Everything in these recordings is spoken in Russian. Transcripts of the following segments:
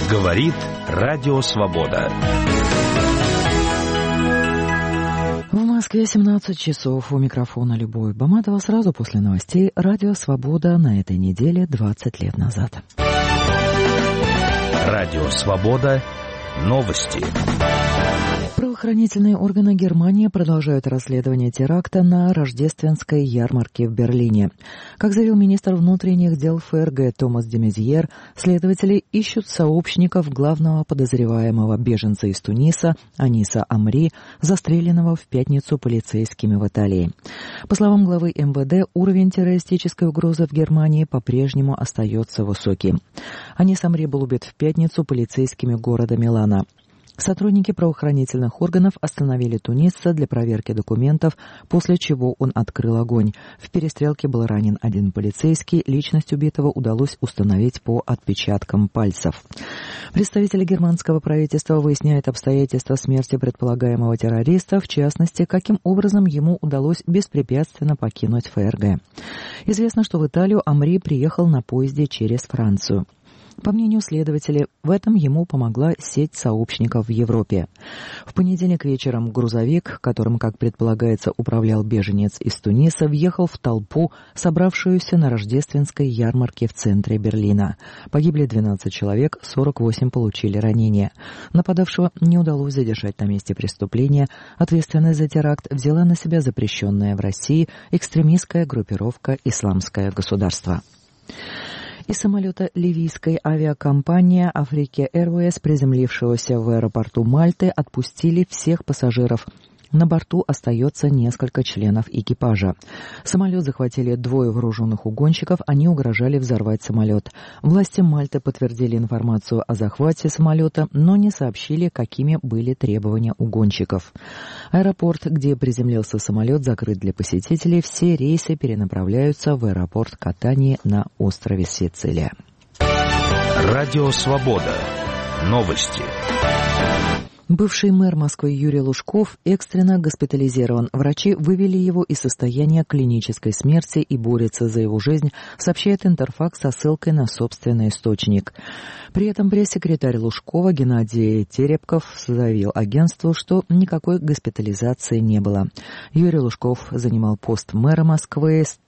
Говорит Радио Свобода. В Москве 17 часов. У микрофона Любовь Баматова. Сразу после новостей Радио Свобода на этой неделе 20 лет назад. Радио Свобода. Новости. Правоохранительные органы Германии продолжают расследование теракта на рождественской ярмарке в Берлине. Как заявил министр внутренних дел ФРГ Томас де Мезьер, следователи ищут сообщников главного подозреваемого беженца из Туниса Аниса Амри, застреленного в пятницу полицейскими в Италии. По словам главы МВД, уровень террористической угрозы в Германии по-прежнему остается высоким. Анис Амри был убит в пятницу полицейскими города Милана. Сотрудники правоохранительных органов остановили тунисца для проверки документов, после чего он открыл огонь. В перестрелке был ранен один полицейский, личность убитого удалось установить по отпечаткам пальцев. Представители германского правительства выясняют обстоятельства смерти предполагаемого террориста, в частности, каким образом ему удалось беспрепятственно покинуть ФРГ. Известно, что в Италию Амри приехал на поезде через Францию. По мнению следователей, в этом ему помогла сеть сообщников в Европе. В понедельник вечером грузовик, которым, как предполагается, управлял беженец из Туниса, въехал в толпу, собравшуюся на рождественской ярмарке в центре Берлина. Погибли 12 человек, 48 получили ранения. Нападавшего не удалось задержать на месте преступления. Ответственность за теракт взяла на себя запрещенная в России экстремистская группировка «Исламское государство». Из самолета ливийской авиакомпании Africa Airways, приземлившегося в аэропорту Мальты, отпустили всех пассажиров. На борту остается несколько членов экипажа. Самолет захватили двое вооруженных угонщиков, они угрожали взорвать самолет. Власти Мальты подтвердили информацию о захвате самолета, но не сообщили, какими были требования угонщиков. Аэропорт, где приземлился самолет, закрыт для посетителей. Все рейсы перенаправляются в аэропорт Катании на острове Сицилия. Радио Свобода. Новости. Бывший мэр Москвы Юрий Лужков экстренно госпитализирован. Врачи вывели его из состояния клинической смерти и борются за его жизнь, сообщает Интерфакс со ссылкой на собственный источник. При этом пресс-секретарь Лужкова Геннадий Терепков заявил агентству, что никакой госпитализации не было. Юрий Лужков занимал пост мэра Москвы с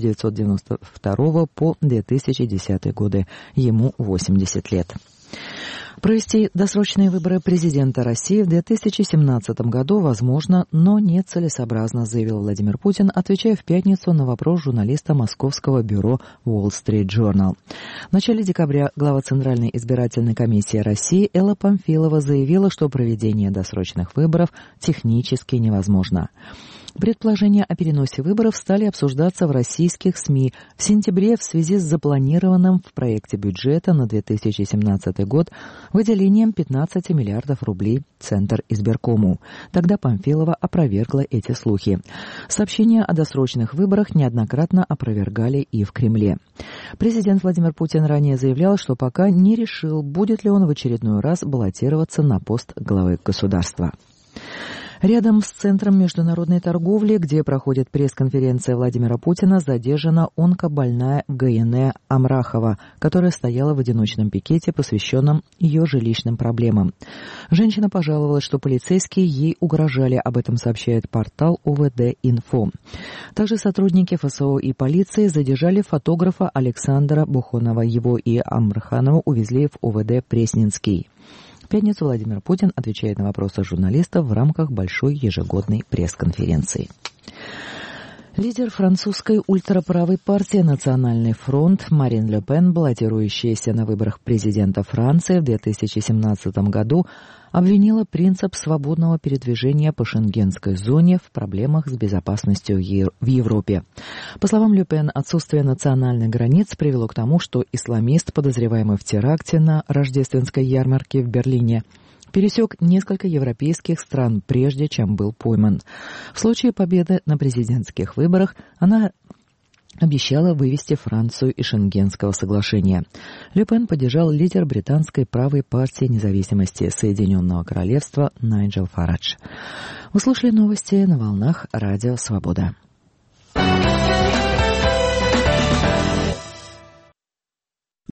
1992 по 2010 годы. Ему 80 лет. Провести досрочные выборы президента России в 2017 году возможно, но нецелесообразно, заявил Владимир Путин, отвечая в пятницу на вопрос журналиста московского бюро Wall Street Journal. В начале декабря глава Центральной избирательной комиссии России Элла Памфилова заявила, что проведение досрочных выборов технически невозможно. Предположения о переносе выборов стали обсуждаться в российских СМИ. В сентябре в связи с запланированным в проекте бюджета на 2017 год выделением 15 миллиардов рублей Центризбиркому. Тогда Памфилова опровергла эти слухи. Сообщения о досрочных выборах неоднократно опровергали и в Кремле. Президент Владимир Путин ранее заявлял, что пока не решил, будет ли он в очередной раз баллотироваться на пост главы государства. Рядом с Центром международной торговли, где проходит пресс-конференция Владимира Путина, задержана онкобольная Гаене Амрахова, которая стояла в одиночном пикете, посвященном ее жилищным проблемам. Женщина пожаловалась, что полицейские ей угрожали, об этом сообщает портал УВД-Инфо. Также сотрудники ФСО и полиции задержали фотографа Александра Бухонова. Его и Амраханова увезли в УВД Пресненский. В пятницу Владимир Путин отвечает на вопросы журналистов в рамках большой ежегодной пресс-конференции. Лидер французской ультраправой партии «Национальный фронт» Марин Ле Пен, баллотирующаяся на выборах президента Франции в 2017 году, обвинила принцип свободного передвижения по шенгенской зоне в проблемах с безопасностью в Европе. По словам Ле Пен, отсутствие национальных границ привело к тому, что исламист, подозреваемый в теракте на рождественской ярмарке в Берлине, пересек несколько европейских стран, прежде чем был пойман. В случае победы на президентских выборах она обещала вывести Францию из Шенгенского соглашения. Ле Пен поддержал лидер британской правой партии независимости Соединенного Королевства Найджел Фарадж. Вы слушали новости на волнах Радио Свобода.